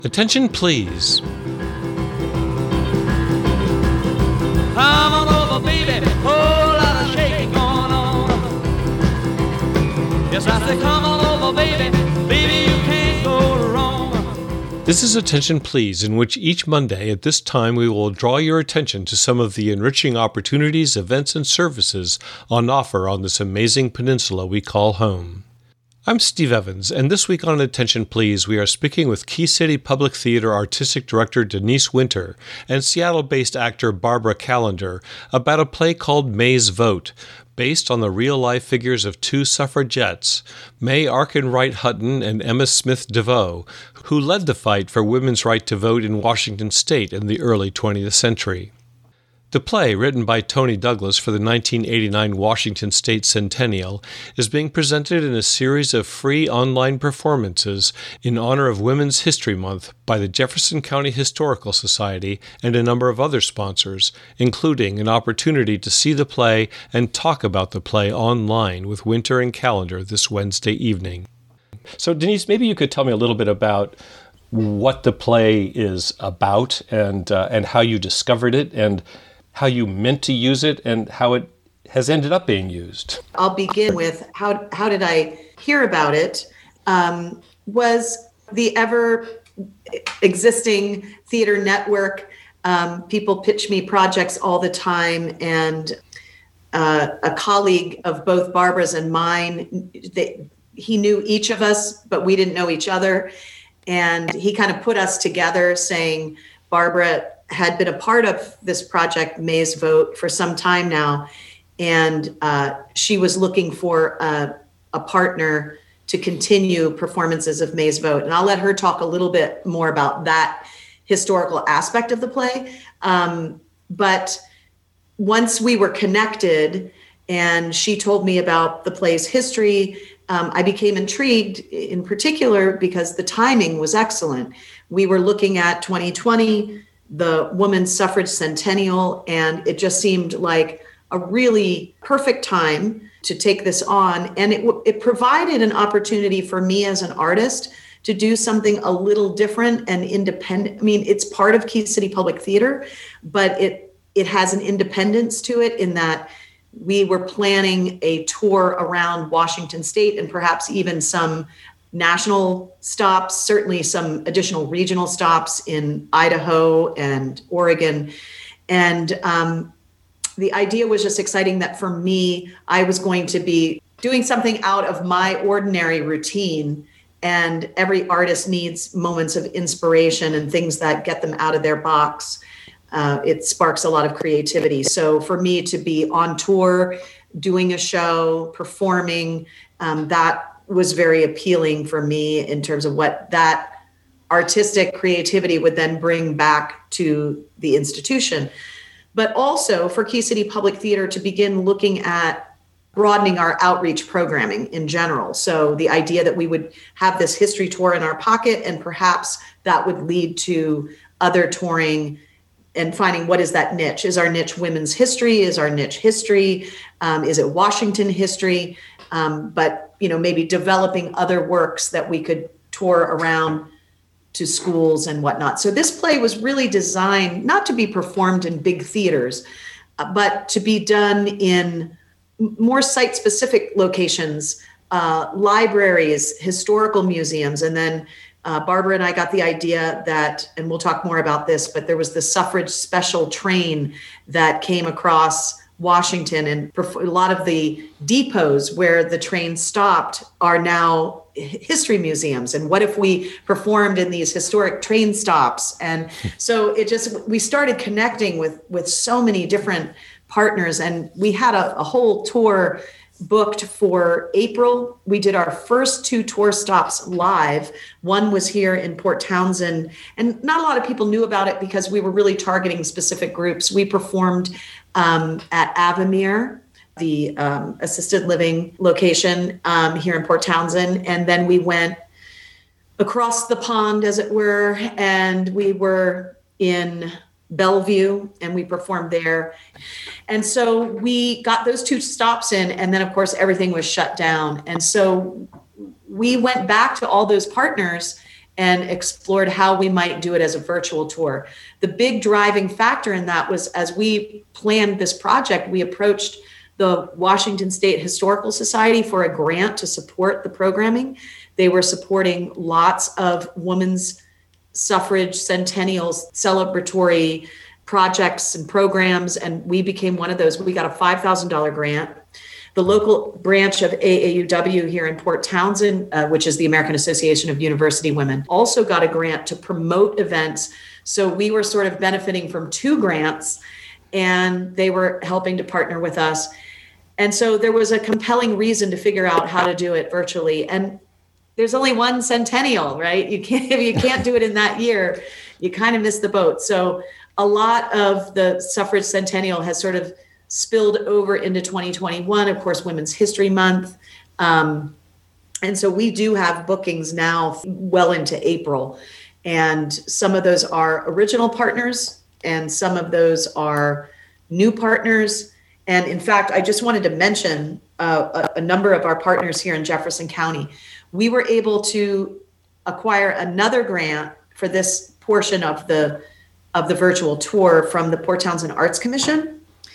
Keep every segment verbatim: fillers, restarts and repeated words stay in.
Attention, please. Come on over, baby, whole lot of shaking going on. Yes, I said, come on over, baby, baby, you can't go wrong. This is Attention, Please, in which each Monday at this time we will draw your attention to some of the enriching opportunities, events, and services on offer on this amazing peninsula we call home. I'm Steve Evans, and this week on Attention Please, we are speaking with Key City Public Theater Artistic Director Denise Winter and Seattle-based actor Barbara Callender about a play called May's Vote, based on the real-life figures of two suffragettes, May Arkwright Hutton and Emma Smith DeVoe, who led the fight for women's right to vote in Washington state in the early twentieth century. The play, written by Tony Douglas for the nineteen eighty-nine Washington State Centennial, is being presented in a series of free online performances in honor of Women's History Month by the Jefferson County Historical Society and a number of other sponsors, including an opportunity to see the play and talk about the play online with Winter and Callender this Wednesday evening. So, Denise, maybe you could tell me a little bit about what the play is about and uh, and how you discovered it and how you meant to use it and how it has ended up being used. I'll begin with how how did I hear about it? Um, was the ever existing theater network. Um, people pitch me projects all the time, and uh, a colleague of both Barbara's and mine, they, he knew each of us, but we didn't know each other. And he kind of put us together saying, Barbara had been a part of this project, May's Vote, for some time now. And uh, she was looking for a, a partner to continue performances of May's Vote. And I'll let her talk a little bit more about that historical aspect of the play. Um, but once we were connected and she told me about the play's history, um, I became intrigued in particular because the timing was excellent. We were looking at twenty twenty, the women's suffrage centennial, and it just seemed like a really perfect time to take this on. And it it provided an opportunity for me as an artist to do something a little different and independent. I mean, it's part of Key City Public Theater, but it it has an independence to it in that we were planning a tour around Washington state and perhaps even some national stops, certainly some additional regional stops in Idaho and Oregon. And um, the idea was just exciting that for me, I was going to be doing something out of my ordinary routine. And every artist needs moments of inspiration and things that get them out of their box. Uh, it sparks a lot of creativity. So for me to be on tour, doing a show, performing, um, that was very appealing for me in terms of what that artistic creativity would then bring back to the institution. But also for Key City Public Theater to begin looking at broadening our outreach programming in general. So the idea that we would have this history tour in our pocket and perhaps that would lead to other touring and finding what is that niche. Is our niche women's history? Is our niche history? Um, is it Washington history? Um, but, you know, maybe developing other works that we could tour around to schools and whatnot. So this play was really designed not to be performed in big theaters, uh, but to be done in more site-specific locations, uh, libraries, historical museums, and then Uh, Barbara and I got the idea that, and we'll talk more about this, but there was the suffrage special train that came across Washington, and a lot of the depots where the train stopped are now history museums. And what if we performed in these historic train stops? And so it just, we started connecting with, with so many different partners, and we had a, a whole tour booked for April. We did our first two tour stops live. One was here in Port Townsend, and not a lot of people knew about it because we were really targeting specific groups. We performed um, at Avamere, the um, assisted living location um, here in Port Townsend, and then we went across the pond, as it were, and we were in Bellevue, and we performed there. And so we got those two stops in, and then of course everything was shut down. And so we went back to all those partners and explored how we might do it as a virtual tour. The big driving factor in that was, as we planned this project, we approached the Washington State Historical Society for a grant to support the programming. They were supporting lots of women's suffrage centennials, celebratory projects and programs, and we became one of those. We got a five thousand dollars grant. The local branch of A A U W here in Port Townsend, uh, which is the American Association of University Women, also got a grant to promote events. So we were sort of benefiting from two grants, and they were helping to partner with us. And so there was a compelling reason to figure out how to do it virtually. And there's only one centennial, right? You can't, if you can't do it in that year, you kind of miss the boat. So a lot of the suffrage centennial has sort of spilled over into twenty twenty-one, of course, Women's History Month. Um, and so we do have bookings now well into April. And some of those are original partners, and some of those are new partners. And in fact, I just wanted to mention uh, a, a number of our partners here in Jefferson County. We were able to acquire another grant for this portion of the of the virtual tour from the Port Townsend Arts Commission.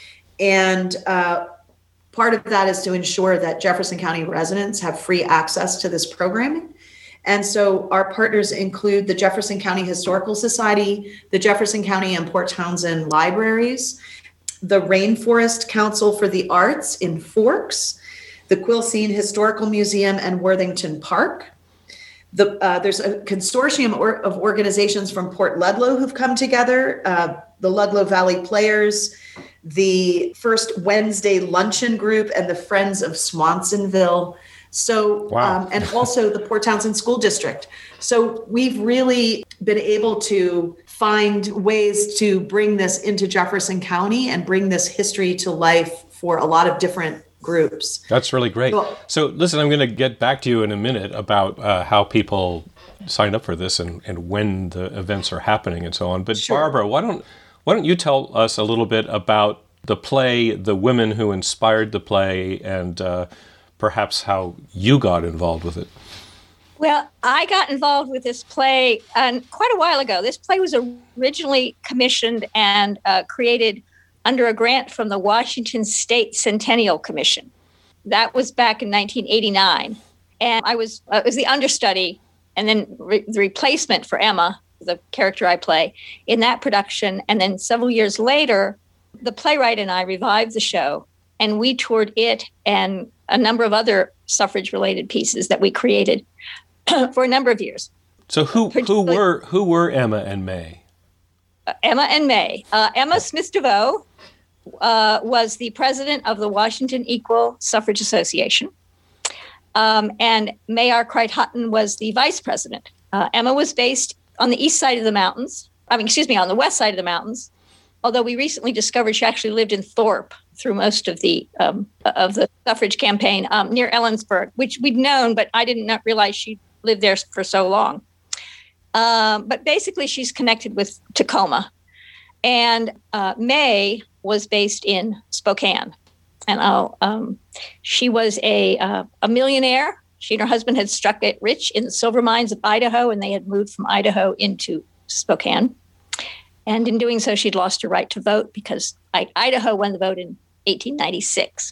And uh, part of that is to ensure that Jefferson County residents have free access to this programming. And so our partners include the Jefferson County Historical Society, the Jefferson County and Port Townsend Libraries, the Rainforest Council for the Arts in Forks, the Quilcene Historical Museum and Worthington Park. The, uh, there's a consortium or, of organizations from Port Ludlow who've come together, uh, the Ludlow Valley Players, the First Wednesday Luncheon Group, and the Friends of Swansonville. So, wow. um, and also the Port Townsend School District. So we've really been able to find ways to bring this into Jefferson County and bring this history to life for a lot of different groups. That's really great. So, so listen, I'm going to get back to you in a minute about uh, how people sign up for this and, and when the events are happening and so on. But sure. Barbara, why don't why don't you tell us a little bit about the play, the women who inspired the play, and uh, perhaps how you got involved with it? Well, I got involved with this play uh, quite a while ago. This play was originally commissioned and uh, created under a grant from the Washington State Centennial Commission. That was back in nineteen eighty-nine. And I was, uh, was the understudy and then re- the replacement for Emma, the character I play, in that production. And then several years later, the playwright and I revived the show, and we toured it and a number of other suffrage-related pieces that we created for a number of years. So who who were who were Emma and May? Uh, Emma and May. Uh, Emma Smith DeVoe uh, was the president of the Washington Equal Suffrage Association, um, and May Arkwright Hutton was the vice president. Uh, Emma was based on the east side of the mountains. I mean, excuse me, on the west side of the mountains. Although we recently discovered she actually lived in Thorpe through most of the um, of the suffrage campaign um, near Ellensburg, which we'd known, but I did not realize she lived there for so long. Um, but basically, she's connected with Tacoma. And uh, May was based in Spokane. And I'll, um, she was a, uh, a millionaire. She and her husband had struck it rich in the silver mines of Idaho, and they had moved from Idaho into Spokane. And in doing so, she'd lost her right to vote because I, Idaho won the vote in eighteen ninety-six.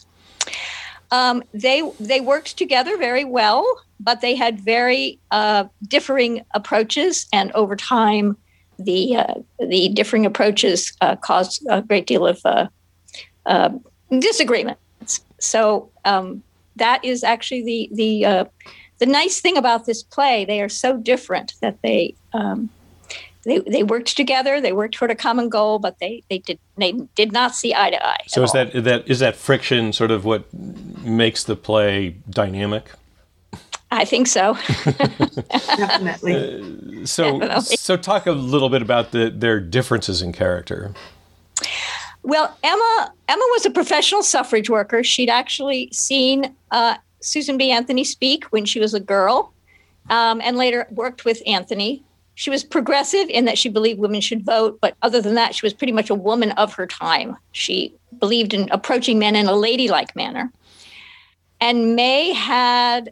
Um, they they worked together very well, but they had very uh, differing approaches, and over time, the uh, the differing approaches uh, caused a great deal of uh, uh, disagreements. So um, that is actually the the uh, the nice thing about this play. They are so different that they. Um, They they worked together. They worked toward a common goal, but they they did they did not see eye to eye. So is that that is that friction sort of what makes the play dynamic? I think so. Definitely. Uh, so Definitely. so talk a little bit about the, their differences in character. Well, Emma Emma was a professional suffrage worker. She'd actually seen uh, Susan B. Anthony speak when she was a girl, um, and later worked with Anthony. She was progressive in that she believed women should vote, but other than that, she was pretty much a woman of her time. She believed in approaching men in a ladylike manner. And May had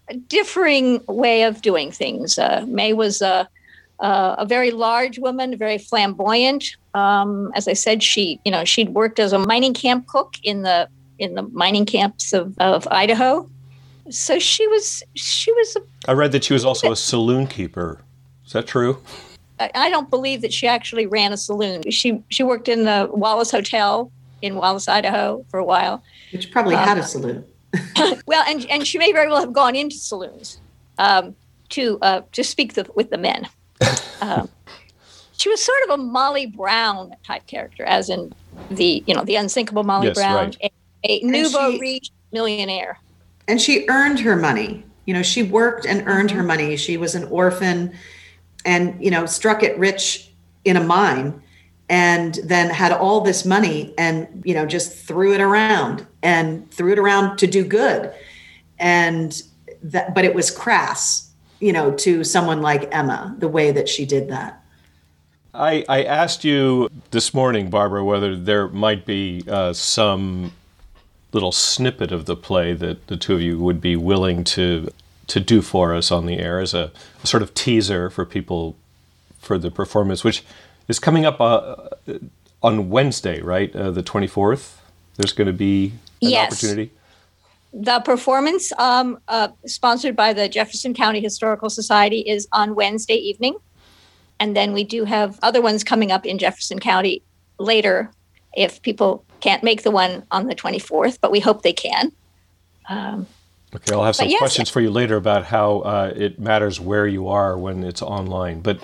a differing way of doing things. Uh, May was a, a, a very large woman, very flamboyant. Um, as I said, she, you know, she'd worked as a mining camp cook in the in the mining camps of, of Idaho. So she was she was. A, I read that she was also a saloon keeper. Is that true? I, I don't believe that she actually ran a saloon. She she worked in the Wallace Hotel in Wallace, Idaho, for a while. Which probably um, had a saloon. Well, and and she may very well have gone into saloons um, to uh, to speak the, with the men. Um, she was sort of a Molly Brown type character, as in the you know the unsinkable Molly yes, Brown, right. a, a nouveau she, riche millionaire. And she earned her money. You know, she worked and earned her money. She was an orphan, and you know, struck it rich in a mine, and then had all this money, and you know, just threw it around and threw it around to do good, and that. But it was crass, you know, to someone like Emma, the way that she did that. I, I asked you this morning, Barbara, whether there might be uh, some little snippet of the play that the two of you would be willing to to do for us on the air as a, a sort of teaser for people for the performance, which is coming up uh, on Wednesday, right? Uh, the twenty-fourth. There's going to be an yes. opportunity. The performance, um, uh, sponsored by the Jefferson County Historical Society, is on Wednesday evening. And then we do have other ones coming up in Jefferson County later if people can't make the one on the twenty-fourth, but we hope they can. Um, okay, I'll have some yes, questions for you later about how uh, it matters where you are when it's online. But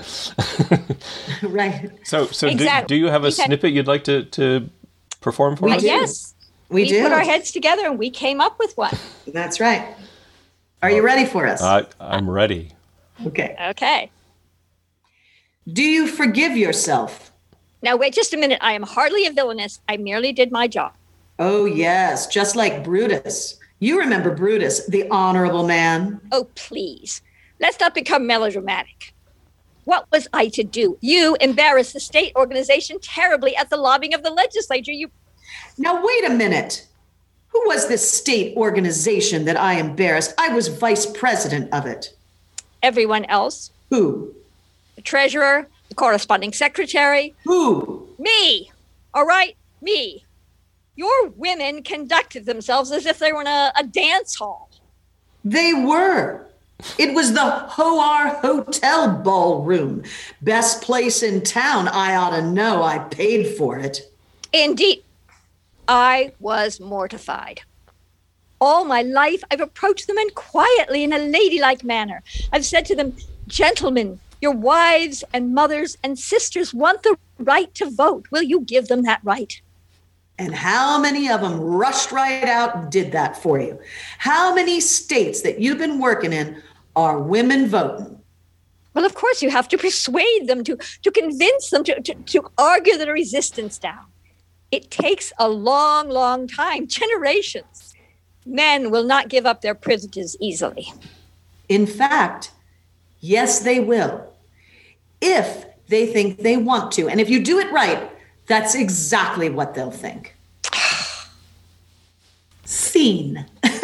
right. So, so exactly. do, do you have a we snippet had, you'd like to, to perform for we us? Do. Yes. We, we do. put our heads together and we came up with one. That's right. Are you ready for us? Uh, I'm ready. Okay. Okay. Do you forgive yourself? Now, wait just a minute. I am hardly a villainess. I merely did my job. Oh, yes. Just like Brutus. You remember Brutus, the honorable man. Oh, please. Let's not become melodramatic. What was I to do? You embarrassed the state organization terribly at the lobbying of the legislature. You. Now, wait a minute. Who was this state organization that I embarrassed? I was vice president of it. Everyone else. Who? The treasurer, the corresponding secretary. Who? Me. All right, me. Your women conducted themselves as if they were in a, a dance hall. They were. It was the Hoar Hotel ballroom. Best place in town. I ought to know. I paid for it. Indeed. I was mortified. All my life, I've approached the men quietly in a ladylike manner. I've said to them, gentlemen, your wives and mothers and sisters want the right to vote. Will you give them that right? And how many of them rushed right out and did that for you? How many states that you've been working in are women voting? Well, of course, you have to persuade them, to, to convince them, to, to, to argue the resistance down. It takes a long, long time, generations. Men will not give up their privileges easily. In fact, yes, they will. If they think they want to. And if you do it right, that's exactly what they'll think. Scene.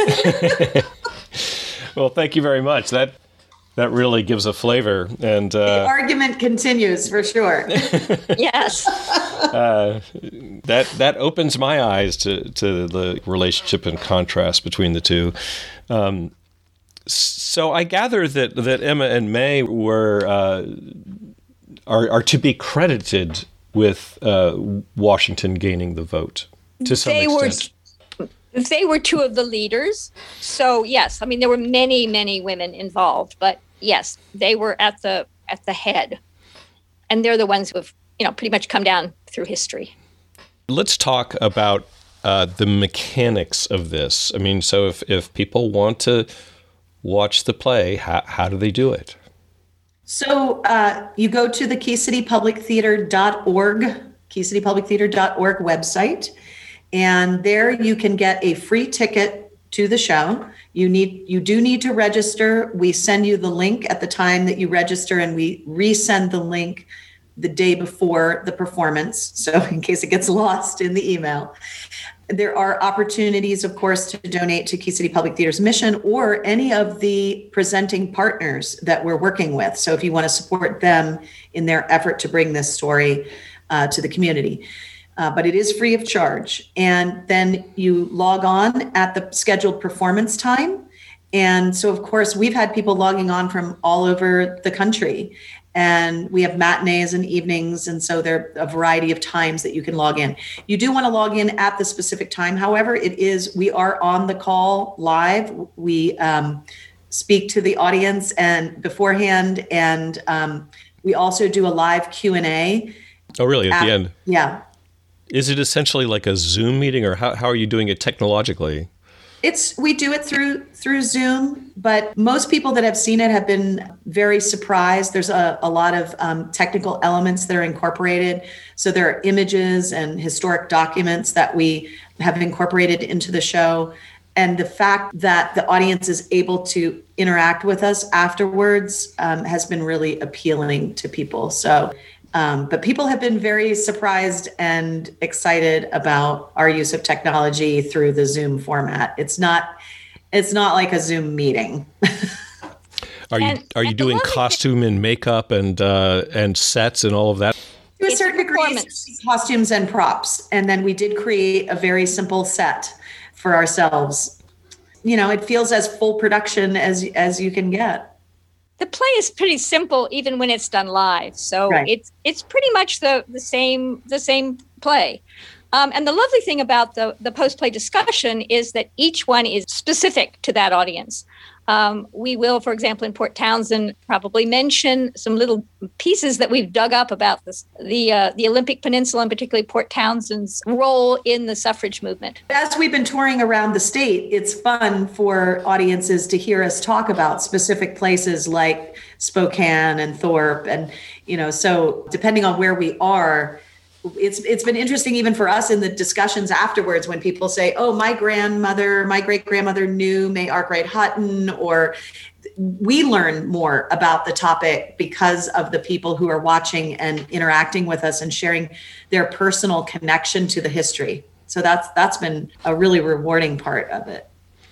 Well, thank you very much. That that really gives a flavor. And uh, the argument continues for sure. Yes. uh, that that opens my eyes to, to the relationship and contrast between the two. Um, so I gather that, that Emma and May were uh, are are to be credited with uh, Washington gaining the vote to some they extent. Were, they were two of the leaders. So yes, I mean there were many, many women involved, but yes, they were at the at the head, and they're the ones who have you know pretty much come down through history. Let's talk about uh, the mechanics of this. I mean, so if if people want to watch the play, how how do they do it? So uh, you go to the key city public theater dot org, key city public theater dot org website, and there you can get a free ticket to the show. You need you do need to register. We send you the link at the time that you register, and we resend the link the day before the performance. So in case it gets lost in the email, there are opportunities, of course, to donate to Key City Public Theater's mission or any of the presenting partners that we're working with. So if you want to support them in their effort to bring this story uh, to the community. Uh, but it is free of charge. And then you log on at the scheduled performance time. And so, of course, we've had people logging on from all over the country. And we have matinees and evenings. And so there are a variety of times that you can log in. You do want to log in at the specific time. However, it is, we are on the call live. We um, speak to the audience and beforehand. And um, we also do a live Q and A. Oh, really? At, at the end? Yeah. Is it essentially like a Zoom meeting, or how, how are you doing it technologically? It's we do it through through Zoom, but most people that have seen it have been very surprised. There's a, a lot of um, technical elements that are incorporated. So there are images and historic documents that we have incorporated into the show. And the fact that the audience is able to interact with us afterwards um, has been really appealing to people. So, um, but people have been very surprised and excited about our use of technology through the Zoom format. It's not, it's not like a Zoom meeting. Are you And- are you and the doing lovely costume and makeup and uh, and sets and all of that? To a It's a certain degree, performance. it's costumes and props. And then we did create a very simple set for ourselves. You know, it feels as full production as as you can get. The play is pretty simple, even when it's done live. So Right. it's it's pretty much the the same the same play. Um, and the lovely thing about the the post play discussion is that each one is specific to that audience. Um, we will, for example, in Port Townsend, probably mention some little pieces that we've dug up about this, the uh, the Olympic Peninsula, and particularly Port Townsend's role in the suffrage movement. As we've been touring around the state, it's fun for audiences to hear us talk about specific places like Spokane and Thorpe. And, you know, so depending on where we are, it's it's been interesting even for us in the discussions afterwards when people say, oh, my grandmother, my great grandmother knew May Arkwright Hutton, or we learn more about the topic because of the people who are watching and interacting with us and sharing their personal connection to the history. So that's that's been a really rewarding part of it.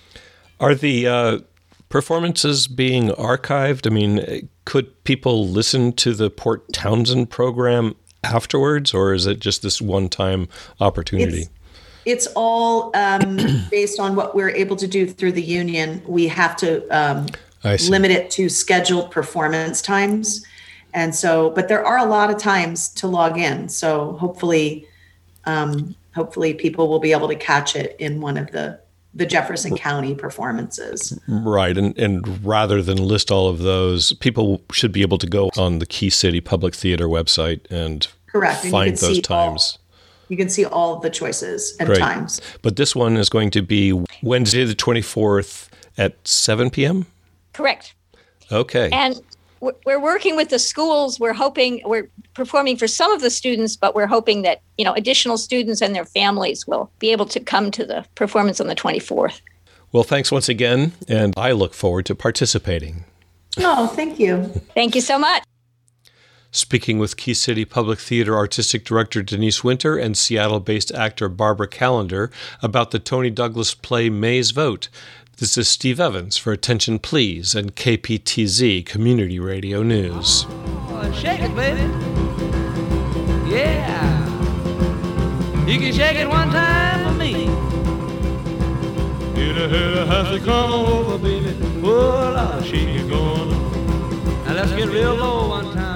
Are the uh, performances being archived? I mean, could people listen to the Port Townsend program afterwards, or is it just this one-time opportunity? It's, it's all um, based on what we're able to do through the union. We have to um, I see. limit it to scheduled performance times. And so, but there are a lot of times to log in. So hopefully, um, hopefully people will be able to catch it in one of the, the Jefferson County performances. Right, and and rather than list all of those, people should be able to go on the Key City Public Theater website and Correct. And you find can those see all- times. You can see all of the choices and Great. times. But this one is going to be Wednesday the twenty-fourth at seven p.m.? Correct. Okay. And we're we're working with the schools. We're hoping we're performing for some of the students, but we're hoping that, you know, additional students and their families will be able to come to the performance on the twenty-fourth. Well, thanks once again, and I look forward to participating. Oh, thank you. Thank you so much. Speaking with Key City Public Theater Artistic Director Denise Winter and Seattle-based actor Barbara Callender about the Tony Douglas play May's Vote. This is Steve Evans for Attention Please and K P T Z Community Radio News. Oh, shake it, baby. Yeah. You can shake it one time for me. Hit a hit a has to come over, baby. Oh, Lord, shake it going. Now let's get real low one time.